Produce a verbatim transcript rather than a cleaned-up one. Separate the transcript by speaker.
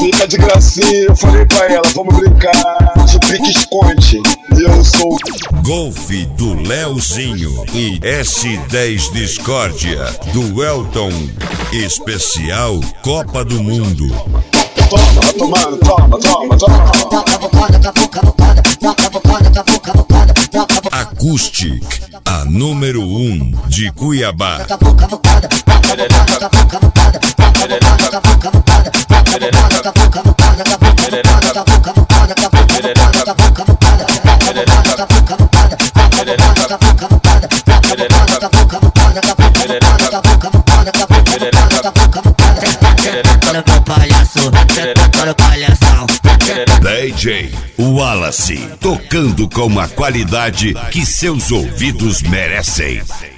Speaker 1: Fica de gracinha, eu falei pra ela, vamos brincar de pique-esconde. E eu sou
Speaker 2: Golfe do Leozinho e S dez Discórdia do Elton. Especial Copa do Mundo.
Speaker 1: Toma, vai tomando, toma, toma, toma.
Speaker 2: Acoustic, a número um de Cuiabá. D J Wallace, tocando com a qualidade que seus ouvidos merecem.